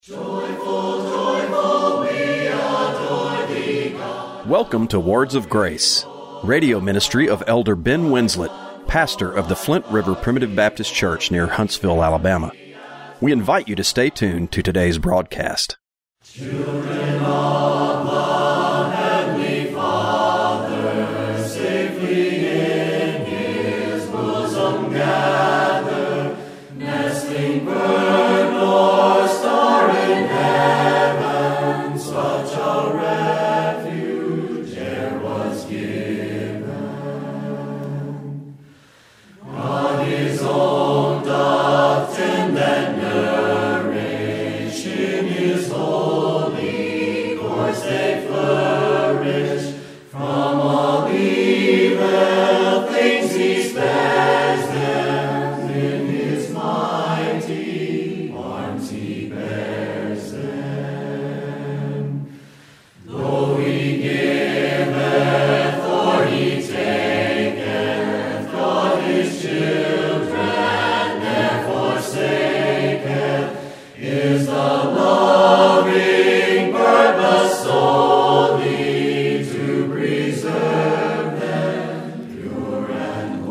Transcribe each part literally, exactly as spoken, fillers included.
Joyful, joyful, we adore thee, God. Welcome to Words of Grace, radio ministry of Elder Ben Winslet, pastor of the Flint River Primitive Baptist Church near Huntsville, Alabama. We invite you to stay tuned to today's broadcast. Children of the Heavenly Father, safely in His bosom gather, nestling bird nor star in heaven, such a refuge e'er was given. God His own doth tend and nourish, in His holy course they flourish. From all evil things He spares them, in His mighty arms He bears them. Though He giveth or He taketh, God His children ne'er forsaketh, is the loving purpose solely to preserve them pure and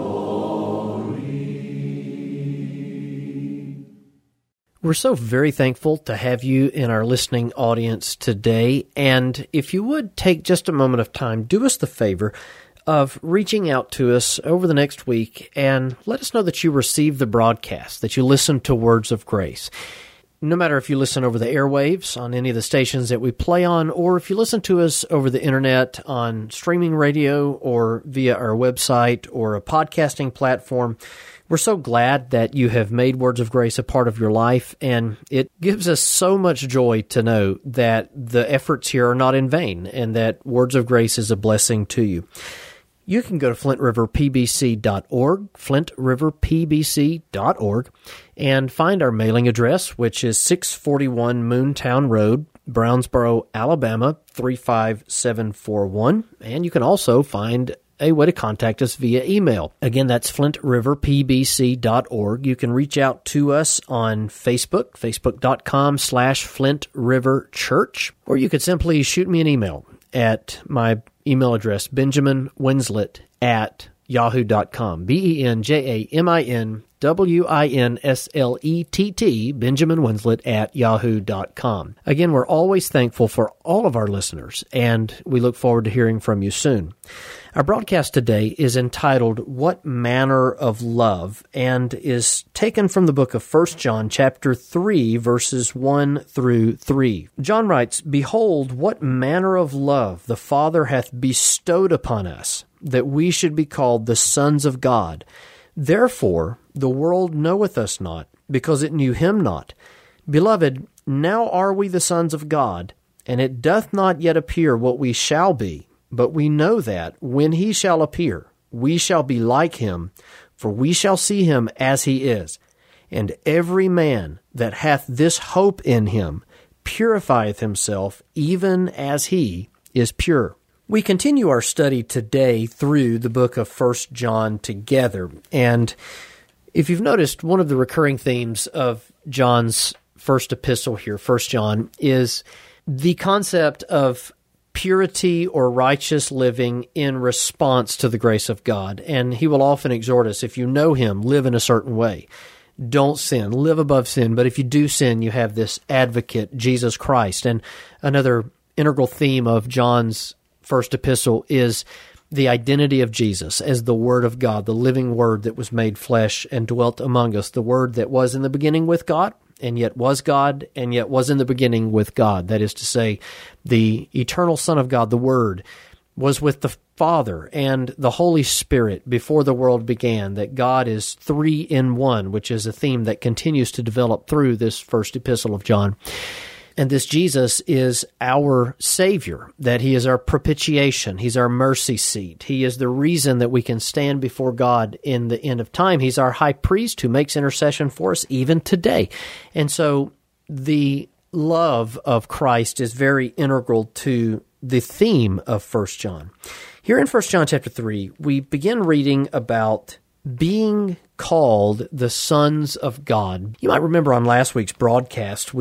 holy. We're so very thankful to have you in our listening audience today, and if you would take just a moment of time, do us the favor of reaching out to us over the next week and let us know that you received the broadcast, that you listened to Words of Grace. No matter if you listen over the airwaves on any of the stations that we play on, or if you listen to us over the internet on streaming radio or via our website or a podcasting platform, we're so glad that you have made Words of Grace a part of your life, and it gives us so much joy to know that the efforts here are not in vain and that Words of Grace is a blessing to you. You can go to flint river p b c dot org, flint river p b c dot org, and find our mailing address, which is six forty-one Moontown Road, Brownsboro, Alabama, three five seven four one. And you can also find a way to contact us via email. Again, that's flint river p b c dot org. You can reach out to us on Facebook, facebook.com slash Flint River Church, or you could simply shoot me an email at my email address, benjamin winslet at yahoo dot com. B E N J A M I N W I N S L E T T, Benjamin Winslet at yahoo dot com. Again, we're always thankful for all of our listeners, and we look forward to hearing from you soon. Our broadcast today is entitled, What Manner of Love? And is taken from the book of First John, chapter three, verses one through three. John writes, Behold, what manner of love the Father hath bestowed upon us, that we should be called the sons of God. Therefore the world knoweth us not, because it knew him not. Beloved, now are we the sons of God, and it doth not yet appear what we shall be. But we know that, when he shall appear, we shall be like him, for we shall see him as he is. And every man that hath this hope in him purifieth himself, even as he is pure. We continue our study today through the book of First John together. And if you've noticed, one of the recurring themes of John's first epistle here, First John, is the concept of purity or righteous living in response to the grace of God. And he will often exhort us, if you know him, live in a certain way. Don't sin, live above sin. But if you do sin, you have this advocate, Jesus Christ. And another integral theme of John's first epistle is the identity of Jesus as the Word of God, the living Word that was made flesh and dwelt among us, the Word that was in the beginning with God, and yet was God, and yet was in the beginning with God. That is to say, the eternal Son of God, the Word, was with the Father and the Holy Spirit before the world began, that God is three in one, which is a theme that continues to develop through this first epistle of John. And this Jesus is our Savior, that He is our propitiation. He's our mercy seat. He is the reason that we can stand before God in the end of time. He's our high priest who makes intercession for us even today. And so the love of Christ is very integral to the theme of First John. Here in First John chapter three, we begin reading about being called the sons of God. You might remember on last week's broadcast, we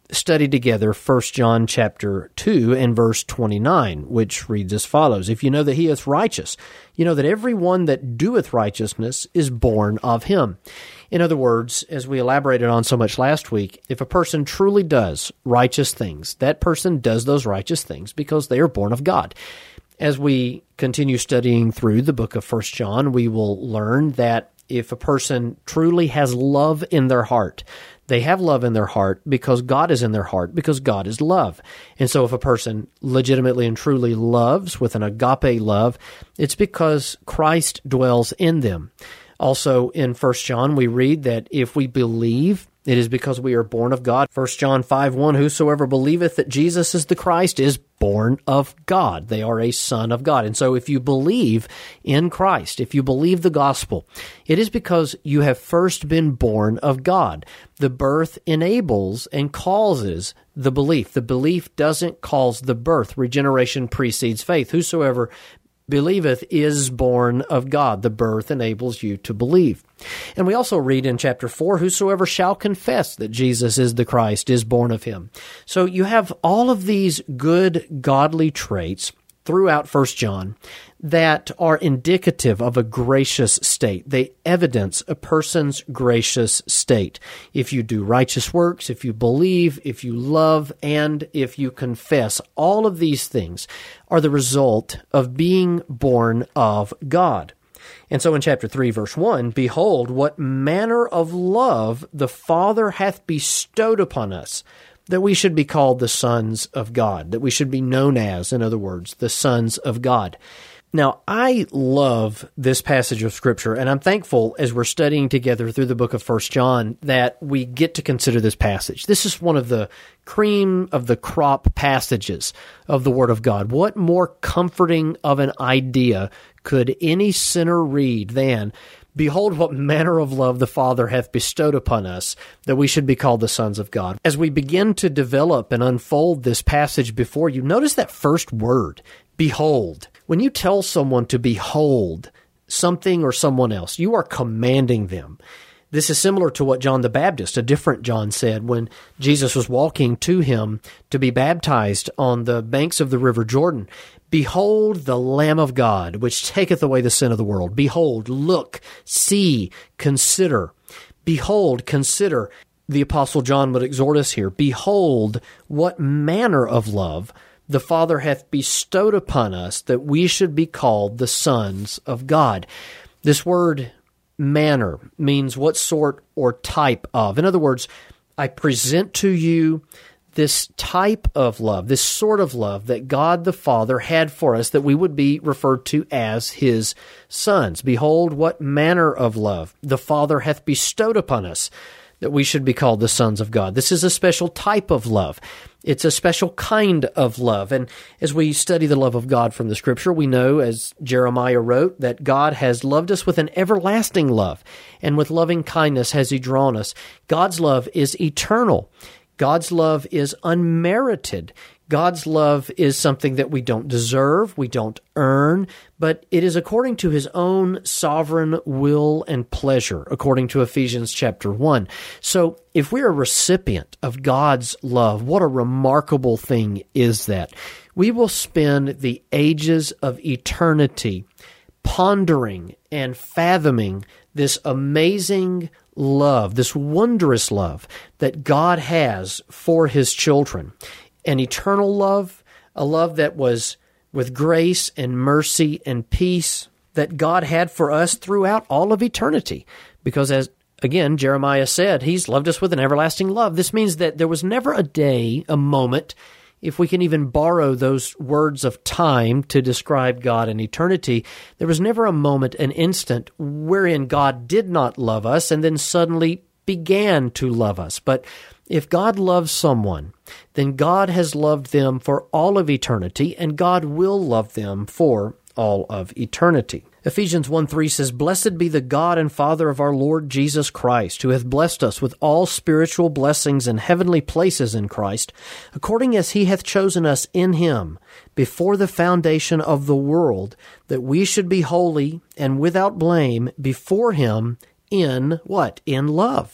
study together First John chapter two and verse twenty-nine, which reads as follows, "If you know that he is righteous, you know that every one that doeth righteousness is born of him." In other words, as we elaborated on so much last week, if a person truly does righteous things, that person does those righteous things because they are born of God. As we continue studying through the book of First John, we will learn that if a person truly has love in their heart, they have love in their heart because God is in their heart, because God is love. And so if a person legitimately and truly loves with an agape love, it's because Christ dwells in them. Also in First John, we read that if we believe, it is because we are born of God. First John five one, "Whosoever believeth that Jesus is the Christ is born of God." They are a son of God. And so if you believe in Christ, if you believe the gospel, it is because you have first been born of God. The birth enables and causes the belief. The belief doesn't cause the birth. Regeneration precedes faith. Whosoever believeth is born of God. The birth enables you to believe. And we also read in chapter four, "Whosoever shall confess that Jesus is the Christ is born of him." So you have all of these good godly traits throughout First John that are indicative of a gracious state. They evidence a person's gracious state. If you do righteous works, if you believe, if you love, and if you confess, all of these things are the result of being born of God. And so in chapter three, verse one, "Behold, what manner of love the Father hath bestowed upon us, that we should be called the sons of God," that we should be known as, in other words, the sons of God. Now, I love this passage of Scripture, and I'm thankful as we're studying together through the book of First John that we get to consider this passage. This is one of the cream of the crop passages of the Word of God. What more comforting of an idea could any sinner read than, "Behold, what manner of love the Father hath bestowed upon us, that we should be called the sons of God." As we begin to develop and unfold this passage before you, notice that first word, behold. When you tell someone to behold something or someone else, you are commanding them. This is similar to what John the Baptist, a different John, said when Jesus was walking to him to be baptized on the banks of the river Jordan. "Behold the Lamb of God, which taketh away the sin of the world. Behold, look, see, consider." Behold, consider. The Apostle John would exhort us here. Behold, what manner of love the Father hath bestowed upon us, that we should be called the sons of God. This word manner means what sort or type of. In other words, I present to you this type of love, this sort of love that God the Father had for us, that we would be referred to as His sons. Behold, what manner of love the Father hath bestowed upon us, that we should be called the sons of God. This is a special type of love. It's a special kind of love. And as we study the love of God from the Scripture, we know, as Jeremiah wrote, that God has loved us with an everlasting love, and with loving kindness has He drawn us. God's love is eternal. God's love is unmerited. God's love is something that we don't deserve, we don't earn, but it is according to His own sovereign will and pleasure, according to Ephesians chapter one. So if we're a recipient of God's love, what a remarkable thing is that. We will spend the ages of eternity pondering and fathoming this amazing love, this wondrous love that God has for His children. An eternal love, a love that was with grace and mercy and peace that God had for us throughout all of eternity. Because as, again, Jeremiah said, He's loved us with an everlasting love. This means that there was never a day, a moment, if we can even borrow those words of time to describe God in eternity, there was never a moment, an instant, wherein God did not love us and then suddenly began to love us. But if God loves someone, then God has loved them for all of eternity, and God will love them for all of eternity. Ephesians one three says, "Blessed be the God and Father of our Lord Jesus Christ, who hath blessed us with all spiritual blessings in heavenly places in Christ, according as He hath chosen us in Him before the foundation of the world, that we should be holy and without blame before Him in" what? In love.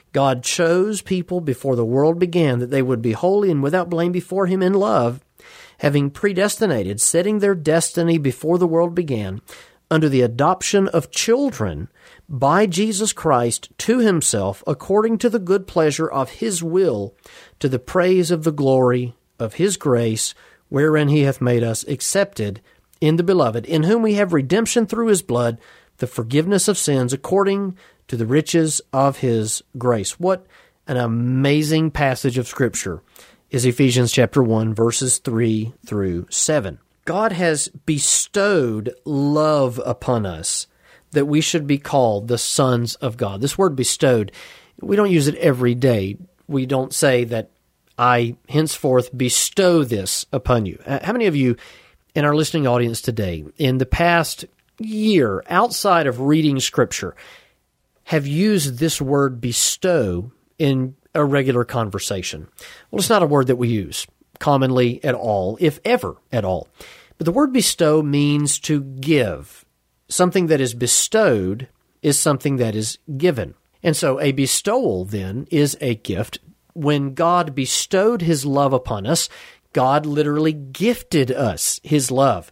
God chose people before the world began that they would be holy and without blame before Him in love, having predestinated, setting their destiny before the world began, under the adoption of children by Jesus Christ to Himself, according to the good pleasure of His will, to the praise of the glory of His grace, wherein He hath made us accepted in the Beloved, in whom we have redemption through His blood, the forgiveness of sins, according to the riches of His grace. What an amazing passage of Scripture is Ephesians chapter one, verses three through seven. God has bestowed love upon us that we should be called the sons of God. This word bestowed, we don't use it every day. We don't say that I henceforth bestow this upon you. How many of you in our listening audience today, in the past year, outside of reading Scripture, have used this word bestow in a regular conversation? Well, it's not a word that we use commonly at all, if ever at all. But the word bestow means to give. Something that is bestowed is something that is given. And so a bestowal, then, is a gift. When God bestowed His love upon us, God literally gifted us His love.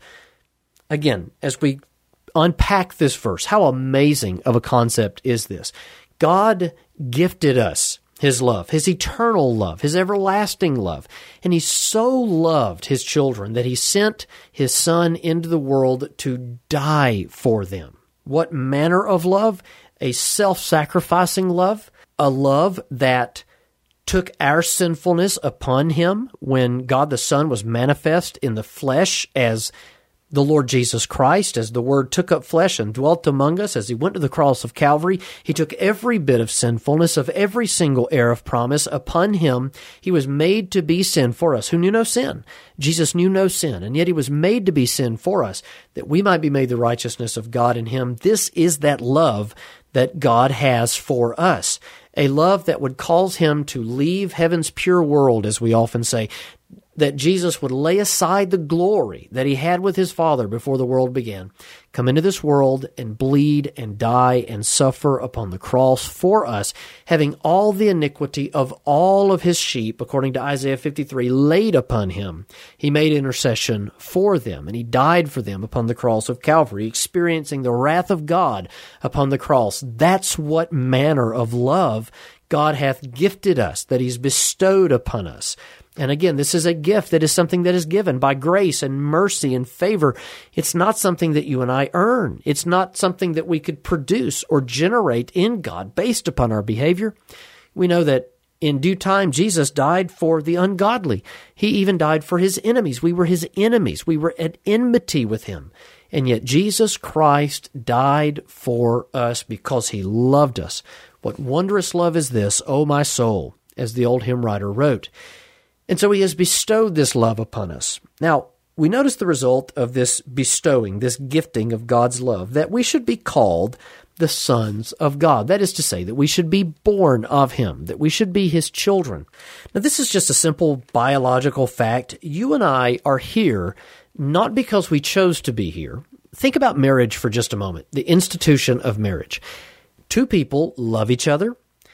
Again, as we unpack this verse, how amazing of a concept is this? God gifted us His love, His eternal love, His everlasting love. And He so loved His children that He sent His Son into the world to die for them. What manner of love? A self-sacrificing love, a love that took our sinfulness upon Him when God the Son was manifest in the flesh as the Lord Jesus Christ, as the Word took up flesh and dwelt among us, as He went to the cross of Calvary. He took every bit of sinfulness of every single heir of promise upon Him. He was made to be sin for us, who knew no sin. Jesus knew no sin, and yet He was made to be sin for us, that we might be made the righteousness of God in Him. This is that love that God has for us, a love that would cause Him to leave heaven's pure world, as we often say, that Jesus would lay aside the glory that He had with His Father before the world began, come into this world and bleed and die and suffer upon the cross for us, having all the iniquity of all of His sheep, according to Isaiah fifty-three, laid upon Him. He made intercession for them, and He died for them upon the cross of Calvary, experiencing the wrath of God upon the cross. That's what manner of love God hath gifted us, that He's bestowed upon us. And again, this is a gift that is something that is given by grace and mercy and favor. It's not something that you and I earn. It's not something that we could produce or generate in God based upon our behavior. We know that in due time, Jesus died for the ungodly. He even died for His enemies. We were His enemies. We were at enmity with Him. And yet Jesus Christ died for us because He loved us. What wondrous love is this, O my soul, as the old hymn writer wrote. And so He has bestowed this love upon us. Now, we notice the result of this bestowing, this gifting of God's love, that we should be called the sons of God. That is to say, that we should be born of Him, that we should be His children. Now, this is just a simple biological fact. You and I are here not because we chose to be here. Think about marriage for just a moment, the institution of marriage. Two people love each other.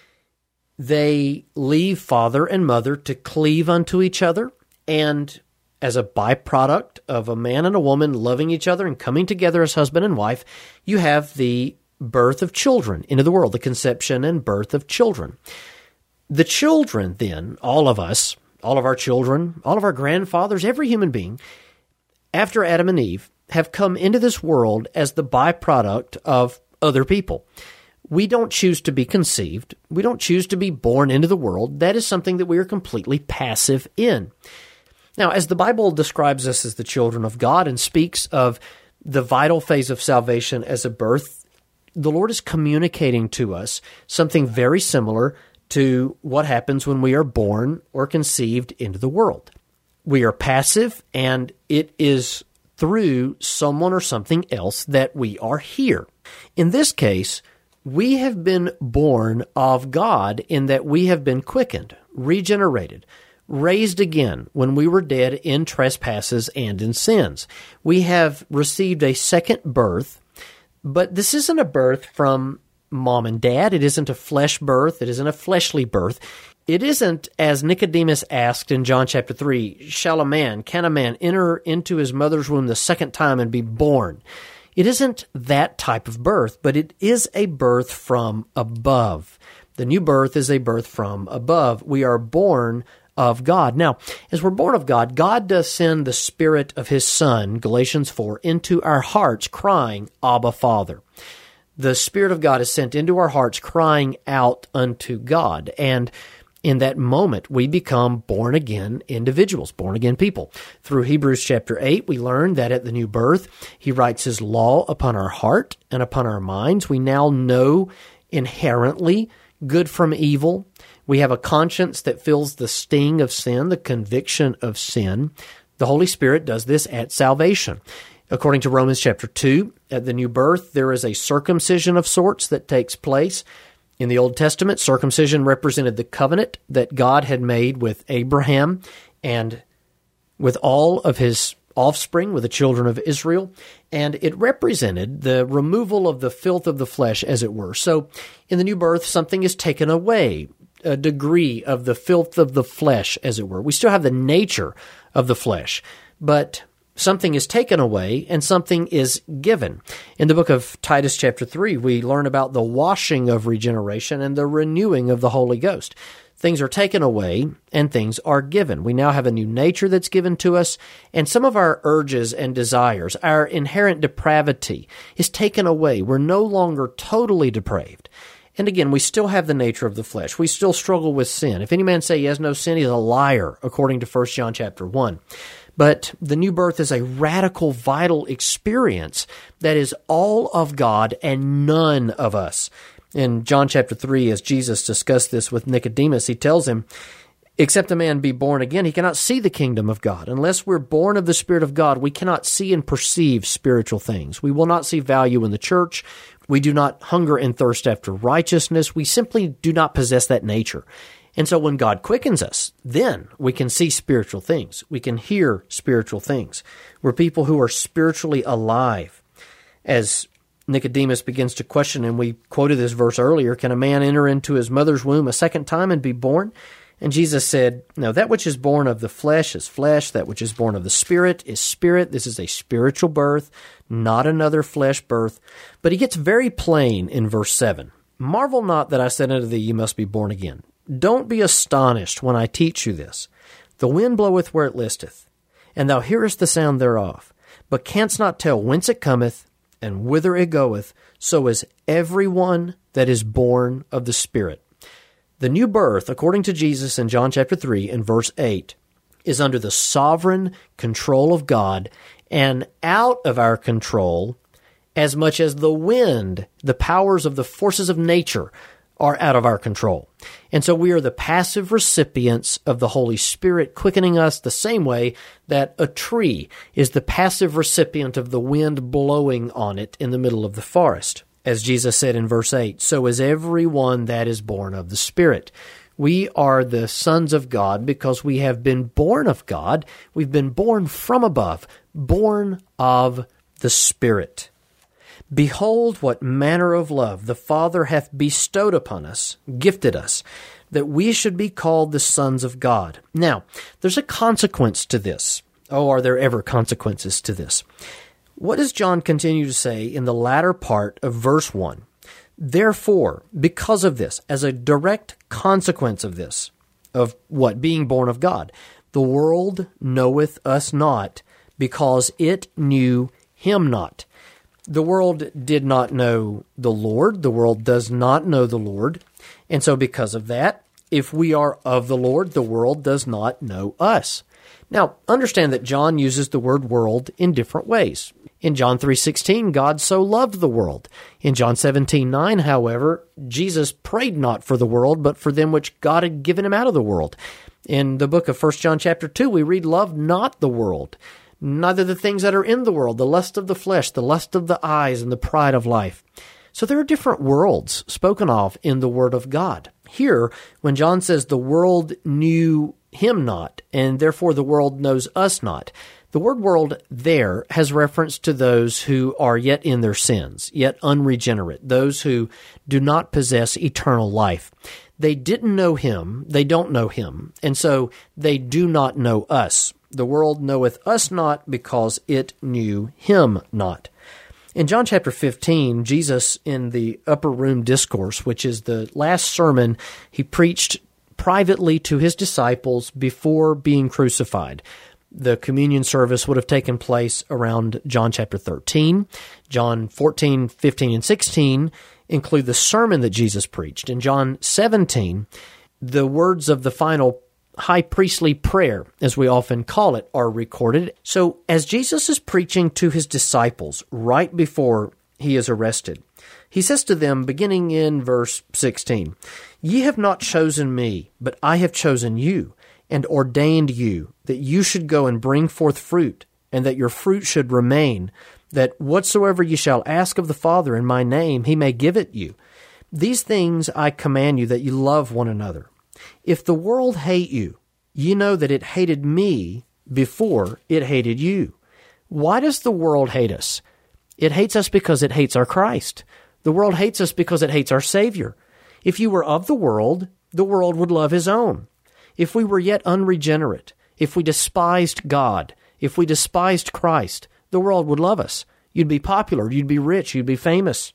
They leave father and mother to cleave unto each other, and as a byproduct of a man and a woman loving each other and coming together as husband and wife, you have the birth of children into the world, the conception and birth of children. The children then, all of us, all of our children, all of our grandfathers, every human being, after Adam and Eve, have come into this world as the byproduct of other people. We don't choose to be conceived. We don't choose to be born into the world. That is something that we are completely passive in. Now, as the Bible describes us as the children of God and speaks of the vital phase of salvation as a birth, the Lord is communicating to us something very similar to what happens when we are born or conceived into the world. We are passive, and it is through someone or something else that we are here. In this case, we have been born of God in that we have been quickened, regenerated, raised again when we were dead in trespasses and in sins. We have received a second birth, but this isn't a birth from mom and dad. It isn't a flesh birth. It isn't a fleshly birth. It isn't, as Nicodemus asked in John chapter three, shall a man, can a man enter into his mother's womb the second time and be born? It isn't that type of birth, but it is a birth from above. The new birth is a birth from above. We are born of God. Now, as we're born of God, God does send the Spirit of His Son, Galatians four, into our hearts, crying, Abba, Father. The Spirit of God is sent into our hearts, crying out unto God. And in that moment, we become born-again individuals, born-again people. Through Hebrews chapter eight, we learn that at the new birth, He writes His law upon our heart and upon our minds. We now know inherently good from evil. We have a conscience that feels the sting of sin, the conviction of sin. The Holy Spirit does this at salvation. According to Romans chapter two, at the new birth, there is a circumcision of sorts that takes place. In the Old Testament, circumcision represented the covenant that God had made with Abraham and with all of his offspring, with the children of Israel, and it represented the removal of the filth of the flesh, as it were. So in the new birth, something is taken away, a degree of the filth of the flesh, as it were. We still have the nature of the flesh, but something is taken away and something is given. In the book of Titus chapter three, we learn about the washing of regeneration and the renewing of the Holy Ghost. Things are taken away and things are given. We now have a new nature that's given to us, and some of our urges and desires, our inherent depravity, is taken away. We're no longer totally depraved. And again, we still have the nature of the flesh. We still struggle with sin. If any man say he has no sin, he's a liar, according to First John chapter one. But the new birth is a radical, vital experience that is all of God and none of us. In John chapter three, as Jesus discussed this with Nicodemus, he tells him, except a man be born again, he cannot see the kingdom of God. Unless we're born of the Spirit of God, we cannot see and perceive spiritual things. We will not see value in the church. We do not hunger and thirst after righteousness. We simply do not possess that nature. And so when God quickens us, then we can see spiritual things. We can hear spiritual things. We're people who are spiritually alive. As Nicodemus begins to question, and we quoted this verse earlier, can a man enter into his mother's womb a second time and be born? And Jesus said, no, that which is born of the flesh is flesh, that which is born of the Spirit is spirit. This is a spiritual birth, not another flesh birth. But he gets very plain in verse seven. Marvel not that I said unto thee, ye must be born again. Don't be astonished when I teach you this. The wind bloweth where it listeth, and thou hearest the sound thereof, but canst not tell whence it cometh, and whither it goeth, so is every one that is born of the Spirit. The new birth, according to Jesus in John chapter three and verse eight, is under the sovereign control of God and out of our control as much as the wind, the powers of the forces of nature, are out of our control. And so we are the passive recipients of the Holy Spirit quickening us the same way that a tree is the passive recipient of the wind blowing on it in the middle of the forest. As Jesus said in verse eight, so is everyone that is born of the Spirit. We are the sons of God because we have been born of God. We've been born from above, born of the Spirit. Behold, what manner of love the Father hath bestowed upon us, gifted us, that we should be called the sons of God. Now, there's a consequence to this. Oh, are there ever consequences to this? What does John continue to say in the latter part of verse one? Therefore, because of this, as a direct consequence of this, of what? Being born of God, the world knoweth us not, because it knew him not. The world did not know the Lord. The world does not know the Lord. And so because of that, if we are of the Lord, the world does not know us. Now, understand that John uses the word world in different ways. In John three sixteen, God so loved the world. In John seventeen nine, however, Jesus prayed not for the world, but for them which God had given him out of the world. In the book of First John chapter two, we read, love not the world, neither the things that are in the world, the lust of the flesh, the lust of the eyes, and the pride of life. So there are different worlds spoken of in the Word of God. Here, when John says the world knew him not, and therefore the world knows us not, the word world there has reference to those who are yet in their sins, yet unregenerate, those who do not possess eternal life. They didn't know him, they don't know him, and so they do not know us. The world knoweth us not because it knew him not. In John chapter fifteen, Jesus, in the Upper Room Discourse, which is the last sermon he preached privately to his disciples before being crucified. The communion service would have taken place around John chapter thirteen. John fourteen, fifteen, and sixteen include the sermon that Jesus preached. In John seventeen, the words of the final high priestly prayer, as we often call it, are recorded. So as Jesus is preaching to his disciples right before he is arrested, he says to them, beginning in verse sixteen, "Ye have not chosen me, but I have chosen you, and ordained you, that you should go and bring forth fruit, and that your fruit should remain, that whatsoever ye shall ask of the Father in my name, he may give it you. These things I command you, that you love one another. If the world hate you, ye know that it hated me before it hated you. Why does the world hate us? It hates us because it hates our Christ. The world hates us because it hates our Savior. If you were of the world, the world would love his own. If we were yet unregenerate, if we despised God, if we despised Christ, the world would love us. You'd be popular, you'd be rich, you'd be famous.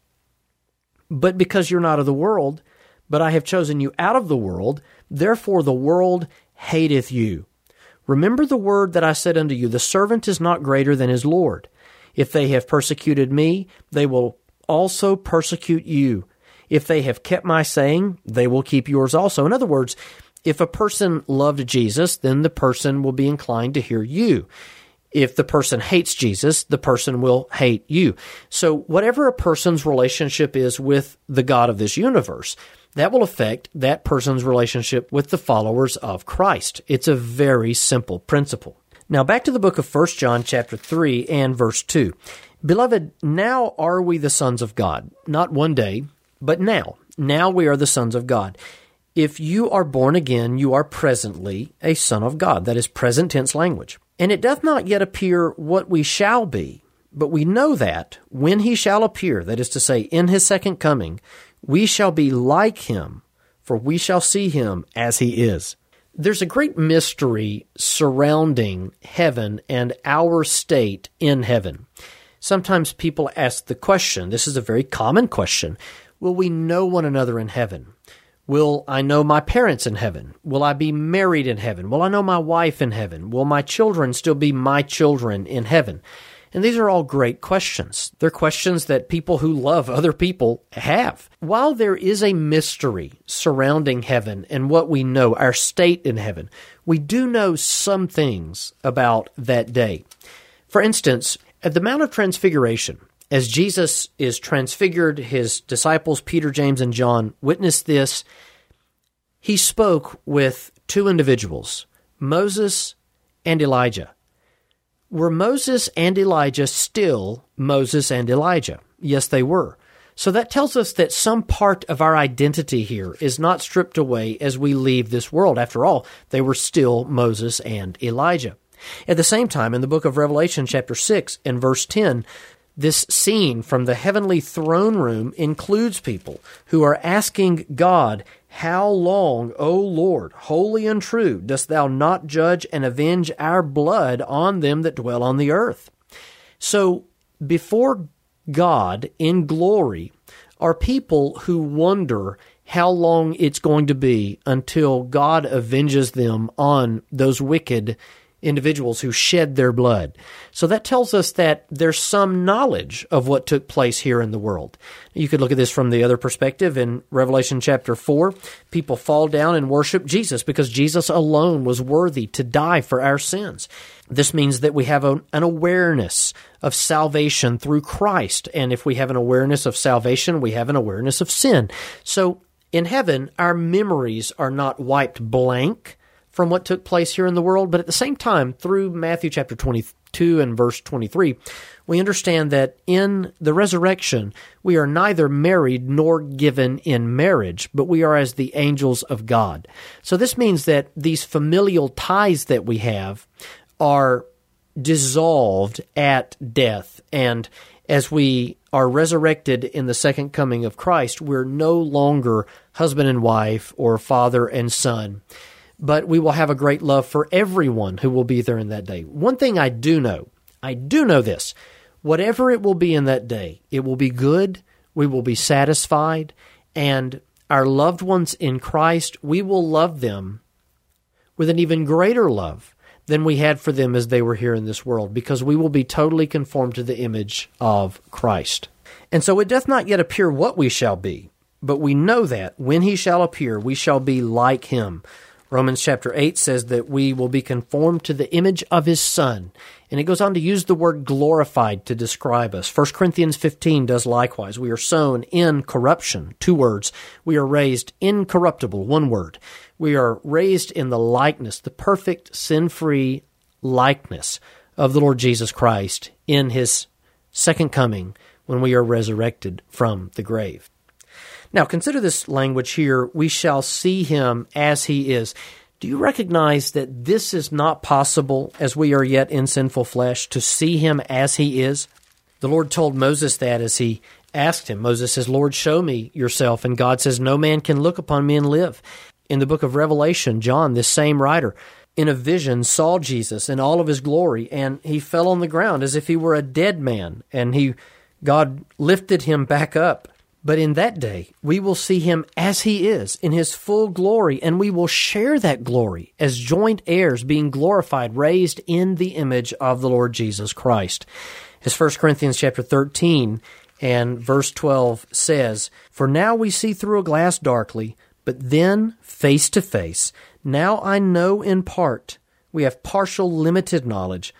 But because you're not of the world, but I have chosen you out of the world, therefore the world hateth you. Remember the word that I said unto you, the servant is not greater than his Lord. If they have persecuted me, they will also persecute you. If they have kept my saying, they will keep yours also." In other words, if a person loved Jesus, then the person will be inclined to hear you. If the person hates Jesus, the person will hate you. So whatever a person's relationship is with the God of this universe, that will affect that person's relationship with the followers of Christ. It's a very simple principle. Now back to the book of First John chapter three and verse two. "Beloved, now are we the sons of God, not one day, but now. Now we are the sons of God. If you are born again, you are presently a son of God." That is present tense language. "And it doth not yet appear what we shall be, but we know that when he shall appear, that is to say, in his second coming, we shall be like him, for we shall see him as he is." There's a great mystery surrounding heaven and our state in heaven. Sometimes people ask the question, this is a very common question, will we know one another in heaven? Will I know my parents in heaven? Will I be married in heaven? Will I know my wife in heaven? Will my children still be my children in heaven? And these are all great questions. They're questions that people who love other people have. While there is a mystery surrounding heaven and what we know, our state in heaven, we do know some things about that day. For instance, at the Mount of Transfiguration, as Jesus is transfigured, his disciples, Peter, James, and John, witnessed this. He spoke with two individuals, Moses and Elijah. Were Moses and Elijah still Moses and Elijah? Yes, they were. So that tells us that some part of our identity here is not stripped away as we leave this world. After all, they were still Moses and Elijah. At the same time, in the book of Revelation, chapter six and verse ten, this scene from the heavenly throne room includes people who are asking God, "How long, O Lord, holy and true, dost thou not judge and avenge our blood on them that dwell on the earth?" So before God in glory are people who wonder how long it's going to be until God avenges them on those wicked individuals who shed their blood. So that tells us that there's some knowledge of what took place here in the world. You could look at this from the other perspective. In Revelation chapter four, people fall down and worship Jesus because Jesus alone was worthy to die for our sins. This means that we have a, an awareness of salvation through Christ. And if we have an awareness of salvation, we have an awareness of sin. So in heaven, our memories are not wiped blank from what took place here in the world, but at the same time, through Matthew chapter twenty-two and verse twenty-three, we understand that in the resurrection, we are neither married nor given in marriage, but we are as the angels of God. So this means that these familial ties that we have are dissolved at death, and as we are resurrected in the second coming of Christ, we're no longer husband and wife or father and son, but we will have a great love for everyone who will be there in that day. One thing I do know, I do know this, whatever it will be in that day, it will be good, we will be satisfied, and our loved ones in Christ, we will love them with an even greater love than we had for them as they were here in this world, because we will be totally conformed to the image of Christ. And so it doth not yet appear what we shall be, but we know that when he shall appear, we shall be like him. Romans chapter eight says that we will be conformed to the image of his Son. And it goes on to use the word glorified to describe us. First Corinthians fifteen does likewise. We are sown in corruption, two words. We are raised incorruptible, one word. We are raised in the likeness, the perfect sin-free likeness of the Lord Jesus Christ in his second coming when we are resurrected from the grave. Now, consider this language here, we shall see him as he is. Do you recognize that this is not possible as we are yet in sinful flesh, to see him as he is? The Lord told Moses that as he asked him. Moses says, Lord, show me yourself. And God says, no man can look upon me and live. In the book of Revelation, John, this same writer, in a vision saw Jesus in all of his glory, and he fell on the ground as if he were a dead man, and he God lifted him back up. But in that day, we will see him as he is, in his full glory, and we will share that glory as joint heirs, being glorified, raised in the image of the Lord Jesus Christ. As First Corinthians chapter thirteen and verse twelve says, For now we see through a glass darkly, but then face to face. Now I know in part. We have partial, limited knowledge.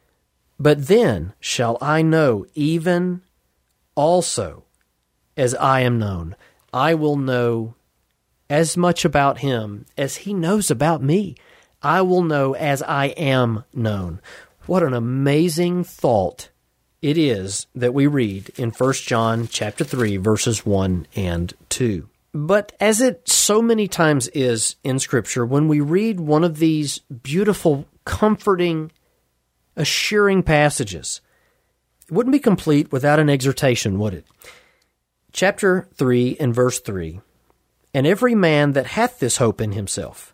But then shall I know even also as I am known. I will know as much about him as he knows about me. I will know as I am known. What an amazing thought it is that we read in First John chapter three, verses one and two. But as it so many times is in Scripture, when we read one of these beautiful, comforting, assuring passages, it wouldn't be complete without an exhortation, would it? Chapter three and verse three, And every man that hath this hope in himself.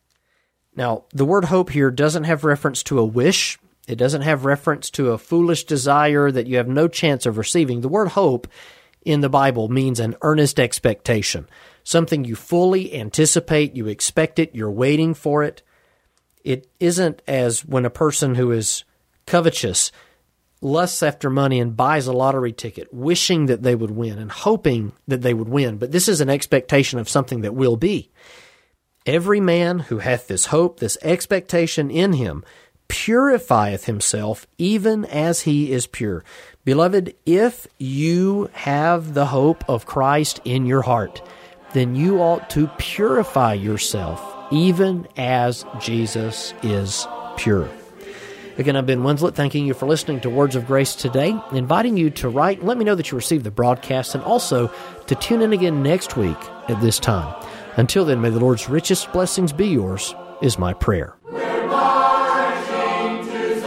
Now, the word hope here doesn't have reference to a wish. It doesn't have reference to a foolish desire that you have no chance of receiving. The word hope in the Bible means an earnest expectation, something you fully anticipate, you expect it, you're waiting for it. It isn't as when a person who is covetous lusts after money and buys a lottery ticket, wishing that they would win and hoping that they would win. But this is an expectation of something that will be. Every man who hath this hope, this expectation in him, purifieth himself even as he is pure. Beloved, if you have the hope of Christ in your heart, then you ought to purify yourself even as Jesus is pure. Again, I'm Ben Winslett, thanking you for listening to Words of Grace today, inviting you to write and let me know that you received the broadcast, and also to tune in again next week at this time. Until then, may the Lord's richest blessings be yours, is my prayer. We're marching to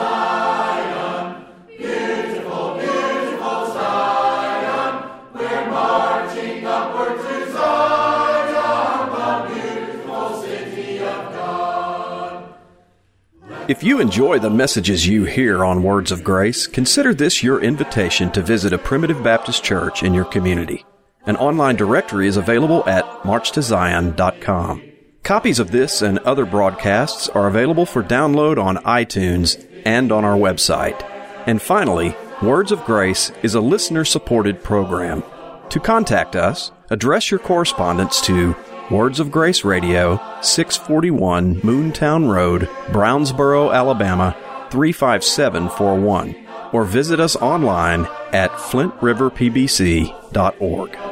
Zion, beautiful, beautiful Zion. We're marching upward to Zion, the beautiful city of God. If you enjoy the messages you hear on Words of Grace, consider this your invitation to visit a Primitive Baptist church in your community. An online directory is available at march to zion dot com. Copies of this and other broadcasts are available for download on iTunes and on our website. And finally, Words of Grace is a listener-supported program. To contact us, address your correspondence to Words of Grace Radio, six forty-one Moontown Road, Brownsboro, Alabama, three five seven four one, or visit us online at flint river p b c dot org.